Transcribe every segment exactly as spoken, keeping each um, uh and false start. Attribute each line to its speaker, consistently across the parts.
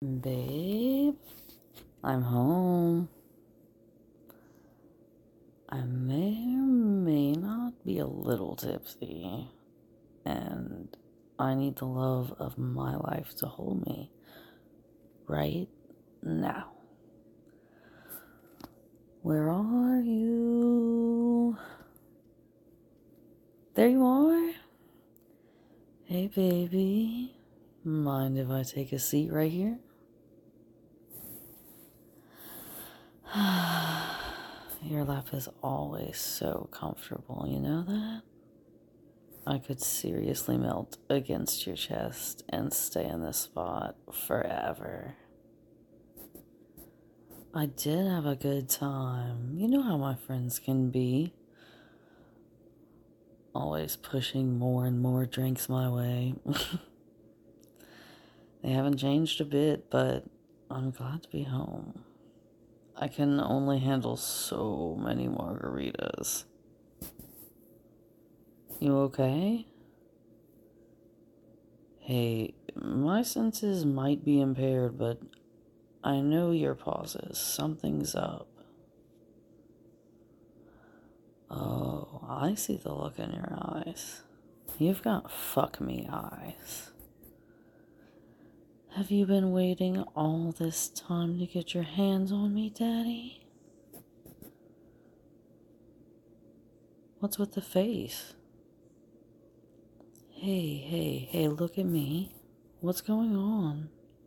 Speaker 1: Babe, I'm home. I may or may not be a little tipsy, and I need the love of my life to hold me right now. Where are you? There you are. Hey, baby. Mind if I take a seat right here? Your lap is always so comfortable, you know that? I could seriously melt against your chest and stay in this spot forever. I did have a good time. You know how my friends can be. Always pushing more and more drinks my way. They haven't changed a bit, but I'm glad to be home. I can only handle so many margaritas. You okay? Hey, my senses might be impaired, but I know your pauses. Something's up. Oh, I see the look in your eyes. You've got fuck me eyes. Have you been waiting all this time to get your hands on me, Daddy? What's with the face? Hey, hey, hey, look at me. What's going on?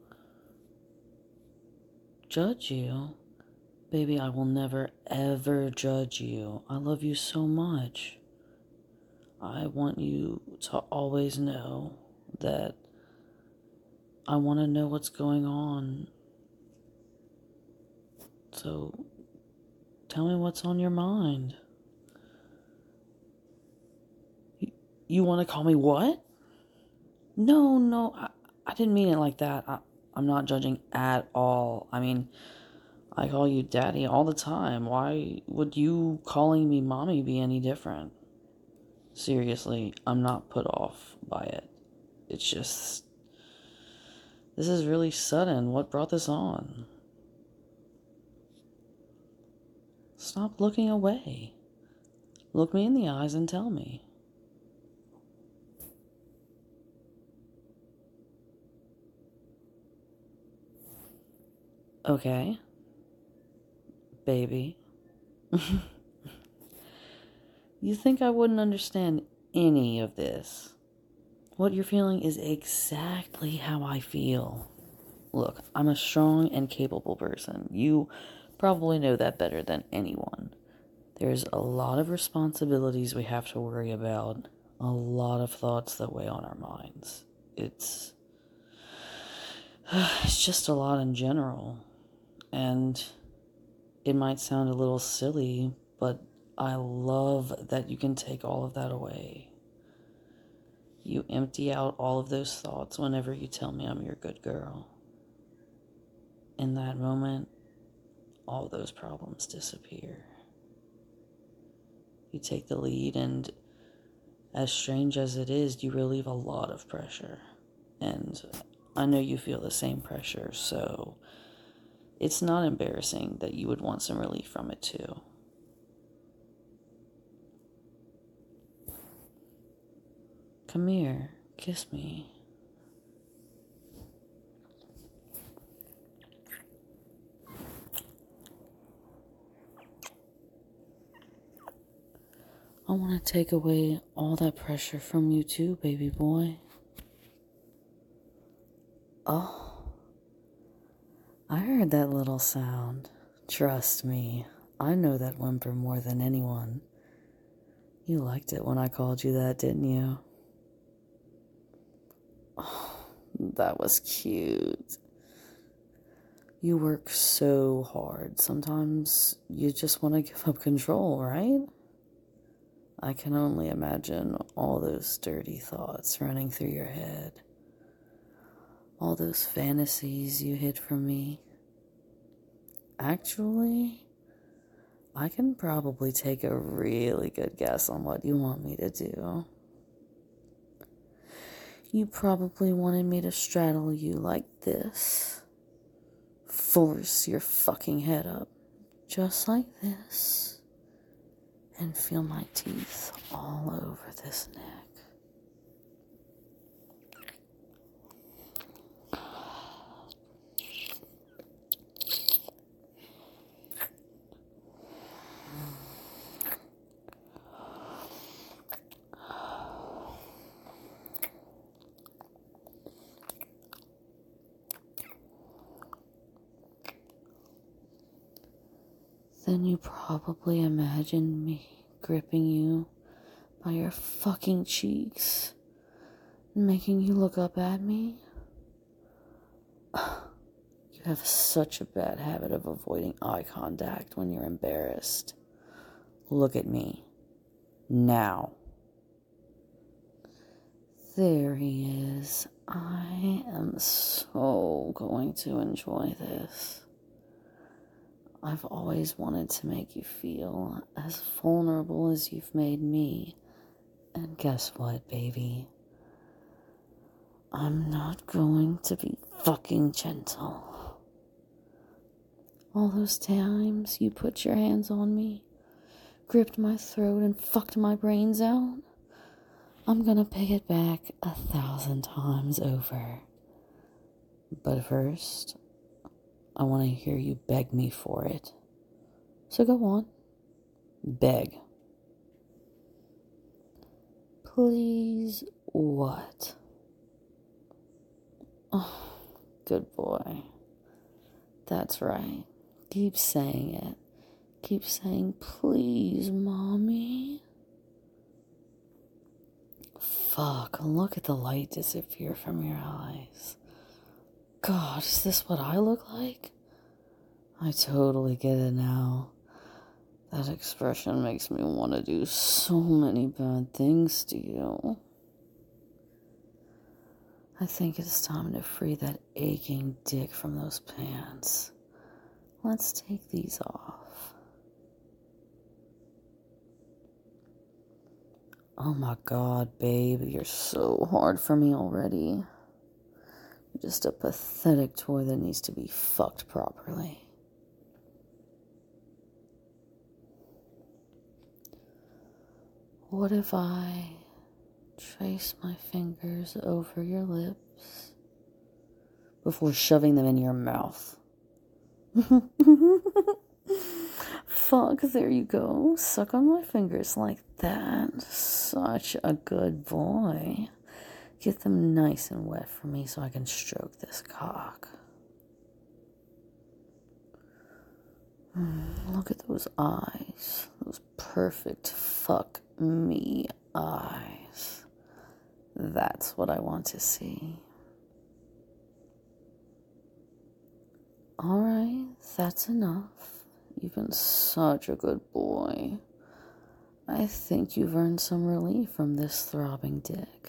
Speaker 1: Judge you? Baby, I will never, ever judge you. I love you so much. I want you to always know that I want to know what's going on. So, tell me what's on your mind. You, you want to call me what? No, no, I, I didn't mean it like that. I, I'm not judging at all. I mean, I call you daddy all the time. Why would you calling me mommy be any different? Seriously, I'm not put off by it. It's just, this is really sudden. What brought this on? Stop looking away. Look me in the eyes and tell me. Okay, baby. You think I wouldn't understand any of this? What you're feeling is exactly how I feel. Look, I'm a strong and capable person. You probably know that better than anyone. There's a lot of responsibilities we have to worry about, a lot of thoughts that weigh on our minds. It's it's just a lot in general. And it might sound a little silly, but I love that you can take all of that away. You empty out all of those thoughts whenever you tell me I'm your good girl. In that moment, all those problems disappear. You take the lead, and as strange as it is, you relieve a lot of pressure. And I know you feel the same pressure, so it's not embarrassing that you would want some relief from it too. Come here, kiss me. I want to take away all that pressure from you too, baby boy. Oh, I heard that little sound. Trust me, I know that whimper more than anyone. You liked it when I called you that, didn't you? Oh, that was cute. You work so hard. Sometimes you just want to give up control, right? I can only imagine all those dirty thoughts running through your head. All those fantasies you hid from me. Actually, I can probably take a really good guess on what you want me to do. You probably wanted me to straddle you like this Force your fucking head up, just like this, and feel my teeth all over this neck. Then you probably imagined me gripping you by your fucking cheeks and making you look up at me. You have such a bad habit of avoiding eye contact when you're embarrassed. Look at me. Now. There he is. I am so going to enjoy this. I've always wanted to make you feel as vulnerable as you've made me. And guess what, baby? I'm not going to be fucking gentle. All those times you put your hands on me, gripped my throat, and fucked my brains out, I'm gonna pay it back a thousand times over. But first, I want to hear you beg me for it. So go on. Beg. Please, what? Oh, good boy. That's right. Keep saying it. Keep saying, please, mommy. Fuck, look at the light disappear from your eyes. God, is this what I look like? I totally get it now. That expression makes me want to do so many bad things to you. I think it's time to free that aching dick from those pants. Let's take these off. Oh my God, babe, you're so hard for me already. You're just a pathetic toy that needs to be fucked properly. What if I trace my fingers over your lips before shoving them in your mouth? Fuck, there you go. Suck on my fingers like that. Such a good boy. Get them nice and wet for me so I can stroke this cock. Mm, look at those eyes. Those perfect fuck me eyes. That's what I want to see. Alright, that's enough. You've been such a good boy. I think you've earned some relief from this throbbing dick.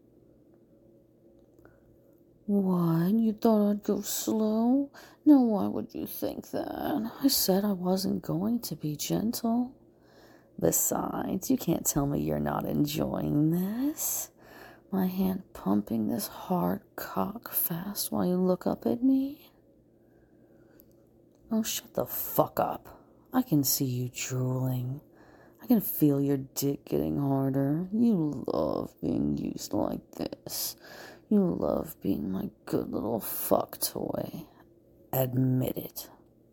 Speaker 1: What? You thought I'd go slow? Now why would you think that? I said I wasn't going to be gentle. Besides, you can't tell me you're not enjoying this. My hand pumping this hard cock fast while you look up at me. Oh, shut the fuck up. I can see you drooling. I can feel your dick getting harder. You love being used like this. You love being my good little fuck toy. Admit it.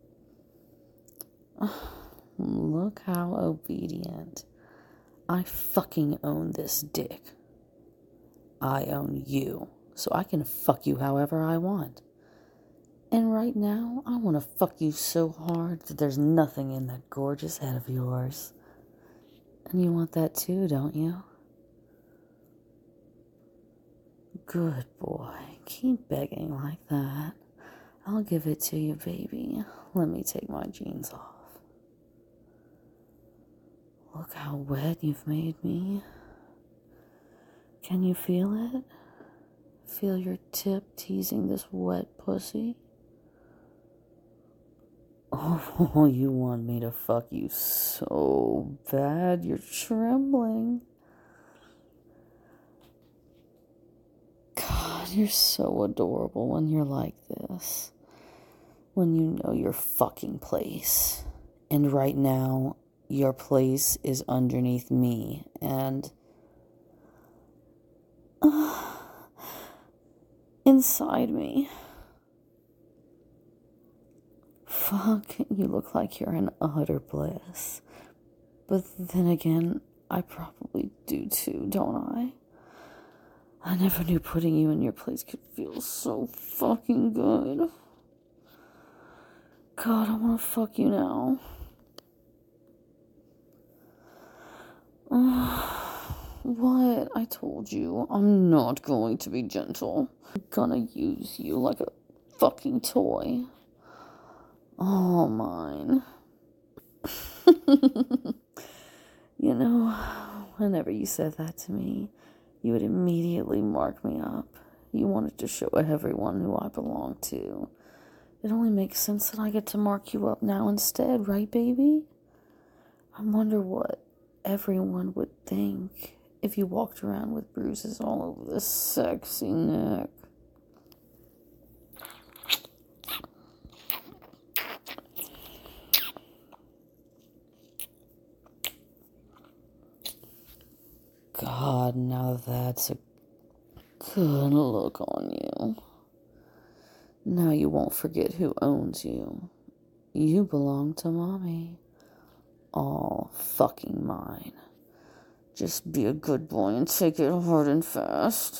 Speaker 1: Oh, look how obedient. I fucking own this dick. I own you, so I can fuck you however I want. And right now, I want to fuck you so hard that there's nothing in that gorgeous head of yours. And you want that too, don't you? Good boy. Keep begging like that. I'll give it to you, baby. Let me take my jeans off. Look how wet you've made me. Can you feel it? Feel your tip teasing this wet pussy? Oh, you want me to fuck you so bad, you're trembling. God, you're so adorable when you're like this. when you know your fucking place. And right now, your place is underneath me, and uh, inside me. Fuck, you look like you're in utter bliss. But then again, I probably do too, don't I? I never knew putting you in your place could feel so fucking good. God, I wanna fuck you now. What? I told you, I'm not going to be gentle. I'm gonna use you like a fucking toy. All mine. You know, whenever you said that to me, you would immediately mark me up. You wanted to show everyone who I belong to. It only makes sense that I get to mark you up now instead, right, baby? I wonder what everyone would think if you walked around with bruises all over this sexy neck. God, now that's a good look on you. Now you won't forget who owns you. You belong to Mommy. All fucking mine. Just be a good boy and take it hard and fast.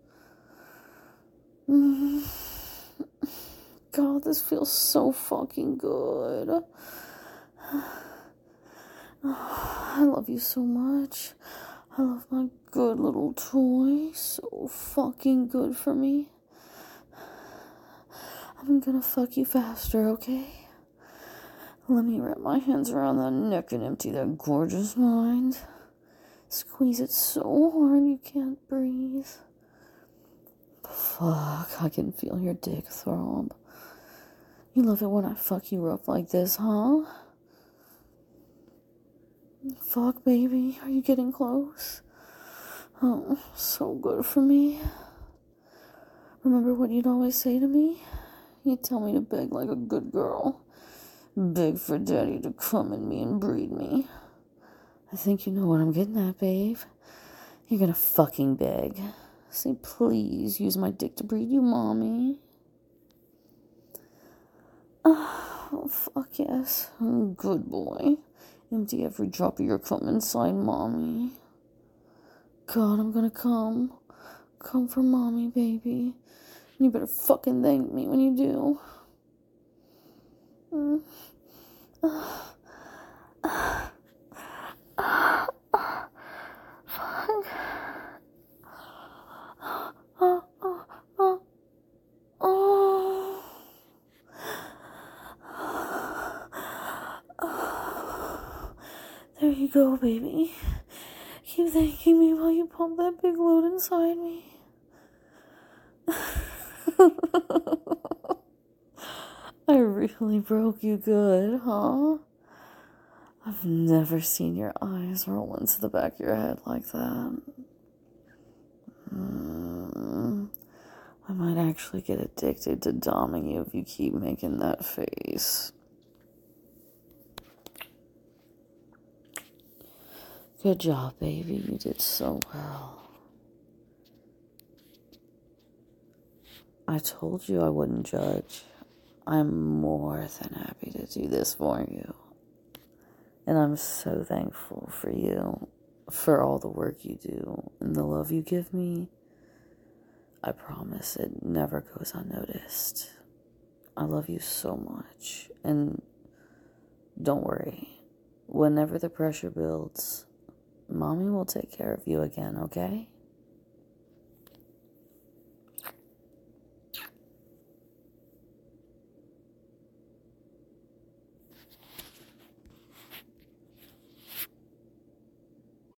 Speaker 1: God, this feels so fucking good. I love you so much. I love my good little toy. So fucking good for me. I'm gonna fuck you faster, okay? Let me wrap my hands around that neck and empty that gorgeous mind. Squeeze it so hard you can't breathe. Fuck, I can feel your dick throb. You love it when I fuck you rough like this, huh? Fuck, baby, are you getting close? Oh, so good for me. Remember what you'd always say to me? You'd tell me to beg like a good girl. Beg for daddy to come in me and breed me. I think you know what I'm getting at, babe. You're gonna fucking beg. Say, please, use my dick to breed you, Mommy. Oh, fuck yes. Good boy. Empty every drop of your cum inside Mommy. God, I'm gonna come. Come for Mommy, baby. You better fucking thank me when you do. Mm. Uh, uh, uh, uh, fuck. Uh, uh, uh, uh. There you go, baby. Keep thanking me while you pump that big load inside me. I really broke you good, huh? I've never seen your eyes roll into the back of your head like that. Mm, I might actually get addicted to doming you if you keep making that face. Good job, baby. You did so well. I told you I wouldn't judge. I'm more than happy to do this for you. And I'm so thankful for you, for all the work you do, and the love you give me. I promise it never goes unnoticed. I love you so much. And don't worry, whenever the pressure builds, Mommy will take care of you again, okay?